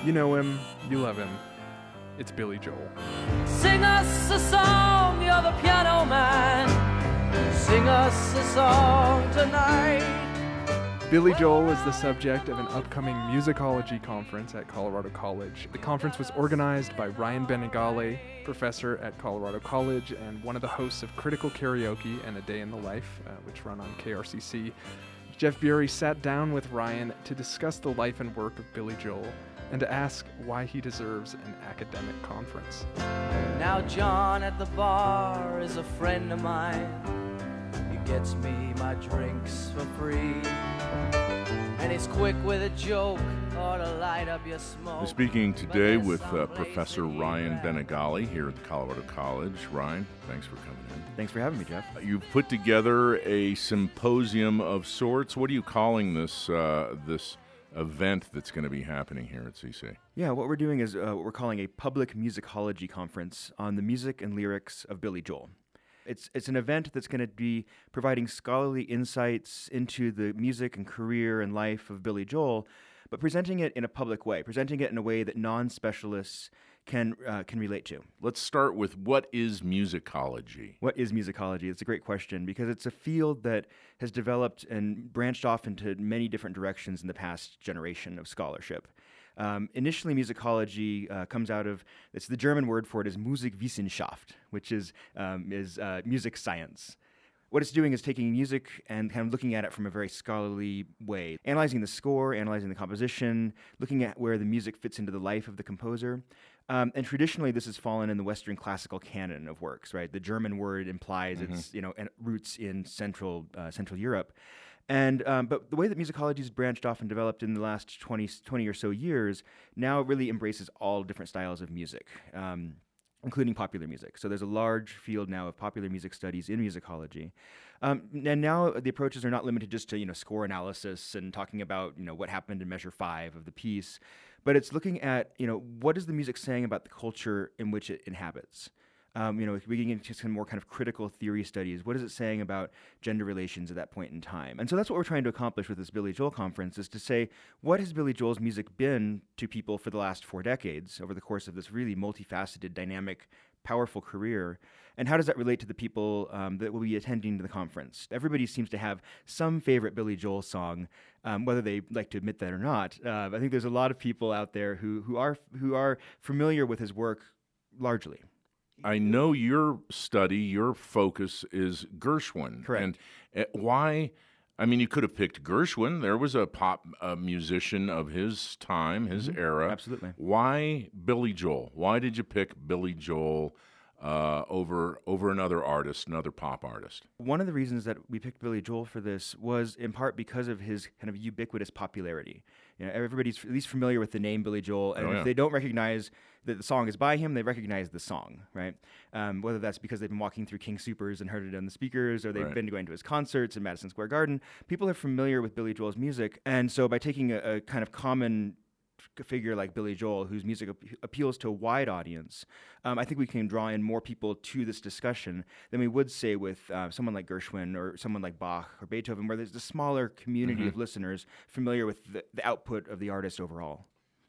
You know him, you love him. It's Billy Joel. Sing us a song, you're the piano man. Sing us a song tonight. Billy Joel is the subject of an upcoming musicology conference at Colorado College. The conference was organized by Ryan Benegale, professor at Colorado College and one of the hosts of Critical Karaoke and A Day in the Life, which run on KRCC. Jeff Bury sat down with Ryan to discuss the life and work of Billy Joel and to ask why he deserves an academic conference. Now John at the bar is a friend of mine. He gets me my drinks for free. And he's quick with a joke or to light up your smoke. We're speaking today with Professor Ryan Benegale here at the Colorado College. Ryan, thanks for coming in. Thanks for having me, Jeff. You've put together a symposium of sorts. What are you calling this this event that's going to be happening here at CC? Yeah, what we're doing is what we're calling a public musicology conference on the music and lyrics of Billy Joel. It's an event that's going to be providing scholarly insights into the music and career and life of Billy Joel, but presenting it in a public way, presenting it in a way that non-specialists can relate to. Let's start with what is musicology? What is musicology? It's a great question because it's a field that has developed and branched off into many different directions in the past generation of scholarship. Initially, musicology comes out of, it's the German word for it is Musikwissenschaft, which is music science. What it's doing is taking music and kind of looking at it from a very scholarly way, analyzing the score, analyzing the composition, looking at where the music fits into the life of the composer. And traditionally, this has fallen in the Western classical canon of works, right? The German word implies its roots in Central Europe. And but the way that musicology has branched off and developed in the last 20 or so years now really embraces all different styles of music, including popular music. So there's a large field now of popular music studies in musicology. And now the approaches are not limited just to score analysis and talking about what happened in measure 5 of the piece, but it's looking at what is the music saying about the culture in which it inhabits. We get into some more kind of critical theory studies. What is it saying about gender relations at that point in time? And so that's what we're trying to accomplish with this Billy Joel conference, is to say, what has Billy Joel's music been to people for the last 4 decades over the course of this really multifaceted, dynamic, powerful career? And how does that relate to the people that will be attending the conference? Everybody seems to have some favorite Billy Joel song, whether they like to admit that or not. I think there's a lot of people out there who are familiar with his work largely. I know your study, your focus is Gershwin. Correct. And why? I mean, you could have picked Gershwin. There was a pop musician of his time, his era. Absolutely. Why Billy Joel? Why did you pick Billy Joel over another artist, another pop artist? One of the reasons that we picked Billy Joel for this was in part because of his kind of ubiquitous popularity. Everybody's at least familiar with the name Billy Joel, and if they don't recognize that the song is by him, they recognize the song, right? Whether that's because they've been walking through King Soopers and heard it on the speakers, or they've been going to his concerts in Madison Square Garden. People are familiar with Billy Joel's music, and so by taking a kind of common figure like Billy Joel, whose music appeals to a wide audience, I think we can draw in more people to this discussion than we would say with someone like Gershwin or someone like Bach or Beethoven, where there's a smaller community of listeners familiar with the output of the artist overall.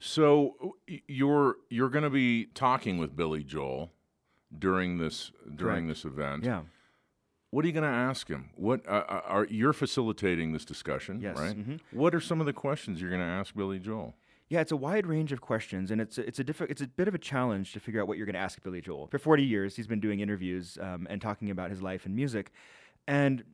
So you're going to be talking with Billy Joel during this event. Yeah. What are you going to ask him? What you're facilitating this discussion, Yes. right? Mm-hmm. What are some of the questions you're going to ask Billy Joel? Yeah, it's a wide range of questions, and it's a bit of a challenge to figure out what you're going to ask Billy Joel. For 40 years, he's been doing interviews and talking about his life and music, and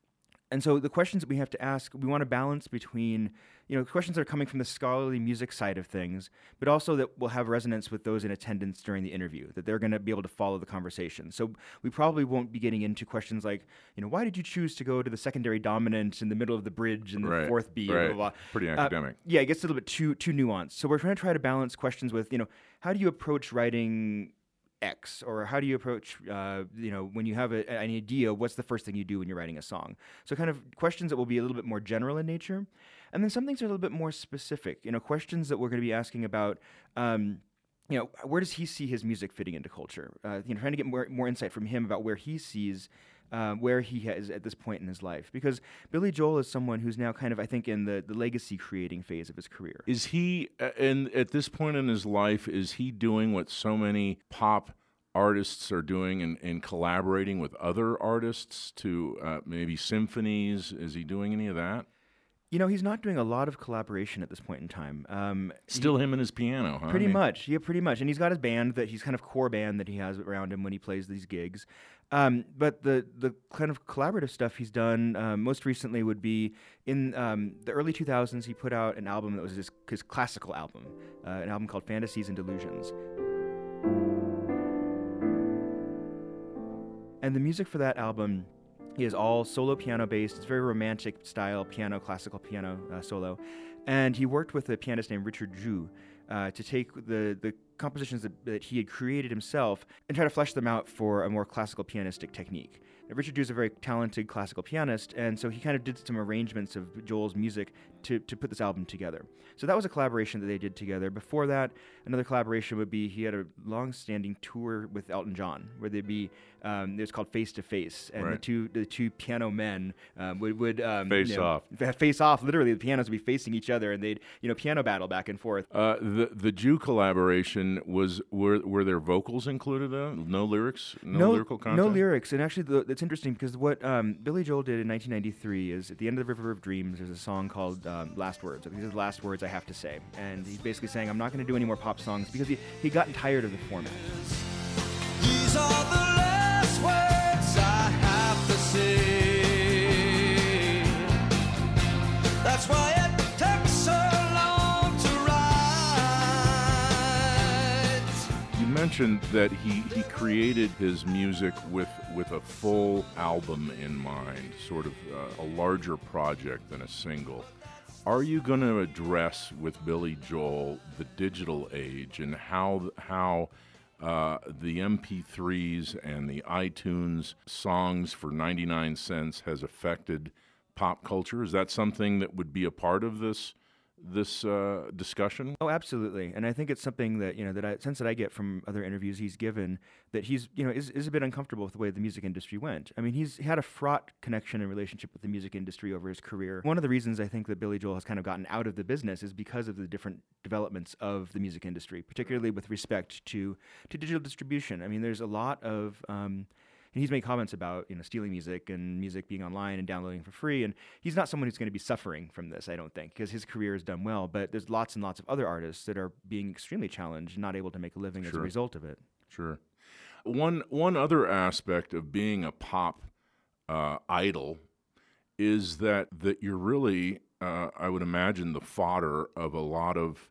so the questions that we have to ask, we want to balance between questions that are coming from the scholarly music side of things, but also that will have resonance with those in attendance during the interview, that they're going to be able to follow the conversation. So we probably won't be getting into questions like, why did you choose to go to the secondary dominant in the middle of the bridge and the fourth beat? Right. Blah, blah, blah. Pretty academic. Yeah, it gets a little bit too nuanced. So we're trying to balance questions with, how do you approach writing X, or how do you approach, when you have an idea, what's the first thing you do when you're writing a song? So kind of questions that will be a little bit more general in nature, and then some things are a little bit more specific. Questions that we're going to be asking about, where does he see his music fitting into culture? Trying to get more insight from him about where he sees where he is at this point in his life. Because Billy Joel is someone who's now kind of, I think, in the legacy creating phase of his career. Is he, and at this point in his life, is he doing what so many pop artists are doing and collaborating with other artists to maybe symphonies? Is he doing any of that? You know, he's not doing a lot of collaboration at this point in time. Still him and his piano, huh? Pretty much, yeah, pretty much. And he's got his band that he's kind of core band that he has around him when he plays these gigs. But the kind of collaborative stuff he's done most recently would be in the early 2000s. He put out an album that was his classical album, an album called Fantasies and Delusions. And the music for that album is all solo piano based. It's very romantic style piano, classical piano solo. And he worked with a pianist named Richard Zhu to take the compositions that he had created himself and try to flesh them out for a more classical pianistic technique. Now, Richard Zhu is a very talented classical pianist, and so he kind of did some arrangements of Joel's music to put this album together. So that was a collaboration that they did together. Before that, another collaboration would be he had a long-standing tour with Elton John, where they'd be it was called Face to Face, and right. the two piano men would Face off. Face off. Literally, the pianos would be facing each other, and they'd piano battle back and forth. The Jew collaboration were there vocals included though? No lyrics, no lyrical content. No lyrics, and actually, it's interesting because what Billy Joel did in 1993 is at the end of the River of Dreams, there's a song called Last Words. These are the last words I have to say, and he's basically saying I'm not going to do any more pop songs because he'd gotten tired of the format. These are the last words I have to say. That's why it takes so long to write. You mentioned that he created his music with a full album in mind, sort of a larger project than a single. Are you going to address with Billy Joel the digital age and how the MP3s and the iTunes songs for 99 cents has affected pop culture? Is that something that would be a part of this discussion? Oh, absolutely. And I think it's something that, sense that I get from other interviews he's given, that he's, is a bit uncomfortable with the way the music industry went. I mean, he had a fraught connection and relationship with the music industry over his career. One of the reasons I think that Billy Joel has kind of gotten out of the business is because of the different developments of the music industry, particularly with respect to digital distribution. I mean, there's a lot of... And he's made comments about stealing music and music being online and downloading for free. And he's not someone who's going to be suffering from this, I don't think, because his career has done well. But there's lots and lots of other artists that are being extremely challenged and not able to make a living as a result of it. Sure. One other aspect of being a pop idol is that you're really, I would imagine, the fodder of a lot of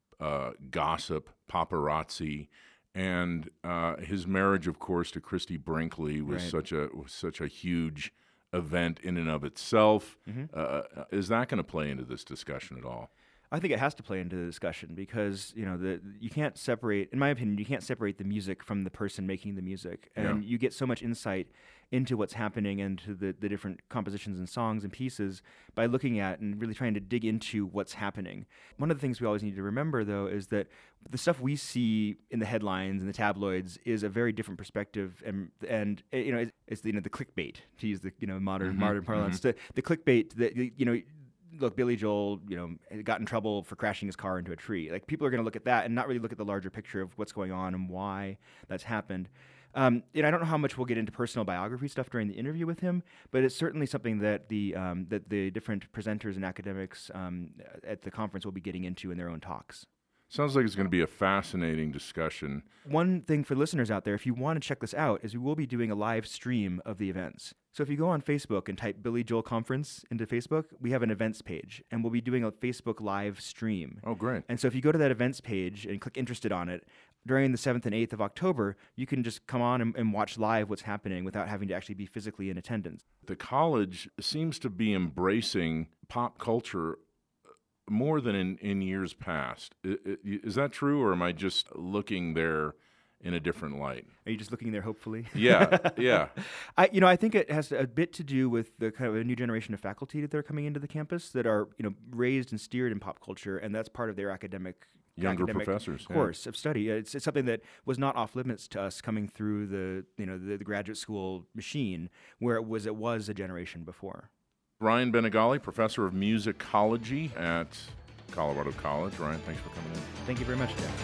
gossip, paparazzi. And his marriage, of course, to Christy Brinkley was such a huge event in and of itself. Mm-hmm. Is that going to play into this discussion at all? I think it has to play into the discussion because you can't separate, in my opinion, you can't separate the music from the person making the music, and you get so much insight into what's happening and to the different compositions and songs and pieces by looking at and really trying to dig into what's happening. One of the things we always need to remember, though, is that the stuff we see in the headlines and the tabloids is a very different perspective, and it's the clickbait, to use the modern parlance. The clickbait that look, Billy Joel, got in trouble for crashing his car into a tree. Like, people are going to look at that and not really look at the larger picture of what's going on and why that's happened. I don't know how much we'll get into personal biography stuff during the interview with him, but it's certainly something that the different presenters and academics at the conference will be getting into in their own talks. Sounds like it's going to be a fascinating discussion. One thing for listeners out there, if you want to check this out, is we will be doing a live stream of the events. So if you go on Facebook and type Billy Joel Conference into Facebook, we have an events page, and we'll be doing a Facebook live stream. Oh, great. And so if you go to that events page and click interested on it, during the 7th and 8th of October, you can just come on and watch live what's happening without having to actually be physically in attendance. The college seems to be embracing pop culture more than in years past. Is that true, or am I just looking there in a different light? Are you just looking there hopefully? Yeah. I think it has a bit to do with the kind of a new generation of faculty that are coming into the campus that are raised and steered in pop culture, and that's part of their academic younger academic professors, course of study. It's something that was not off limits to us coming through the graduate school machine, where it was a generation before. Ryan Benegali, professor of musicology at Colorado College. Ryan, thanks for coming in. Thank you very much, Jeff.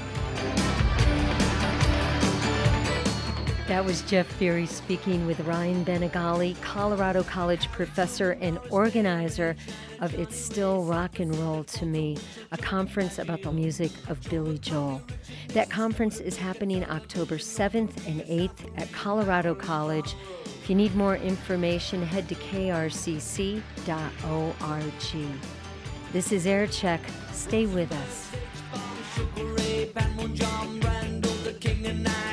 That was Jeff Feary speaking with Ryan Benegali, Colorado College professor and organizer of It's Still Rock and Roll to Me, a conference about the music of Billy Joel. That conference is happening October 7th and 8th at Colorado College. If you need more information, head to krcc.org. This is Air Check. Stay with us.